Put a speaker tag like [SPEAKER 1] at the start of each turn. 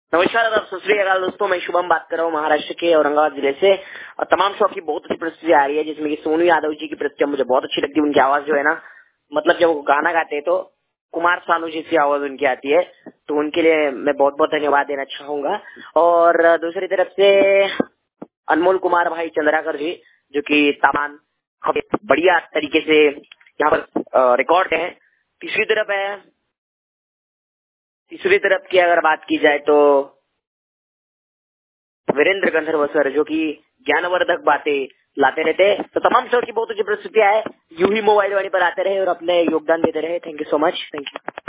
[SPEAKER 1] नमस्कार और सत श्री अकाल दोस्तों, मैं शुभम बात कर रहा हूँ महाराष्ट्र के औरंगाबाद जिले से। और तमाम शो की बहुत अच्छी प्रस्तुति आ रही है, जिसमें कि सोनू यादव जी की प्रस्तुति मुझे बहुत अच्छी लगती है। उनकी आवाज जो है ना, मतलब जब वो गाना गाते हैं तो कुमार सानू जैसी आवाज उनकी आती है, तो उनके लिए मैं बहुत बहुत धन्यवाद देना चाहूंगा। और दूसरी तरफ से अनमोल कुमार भाई चंद्राकर जी, जो कि तमाम बढ़िया तरीके से यहाँ पर रिकॉर्ड है। तीसरी तरफ की अगर बात की जाए तो वीरेंद्र गंधर्व सर, जो कि ज्ञानवर्धक बातें लाते रहते हैं। तो तमाम शो की बहुत अच्छी प्रस्तुतियां है, यूं ही मोबाइल वाणी पर आते रहे और अपने योगदान देते रहे। Thank you so much. Thank you.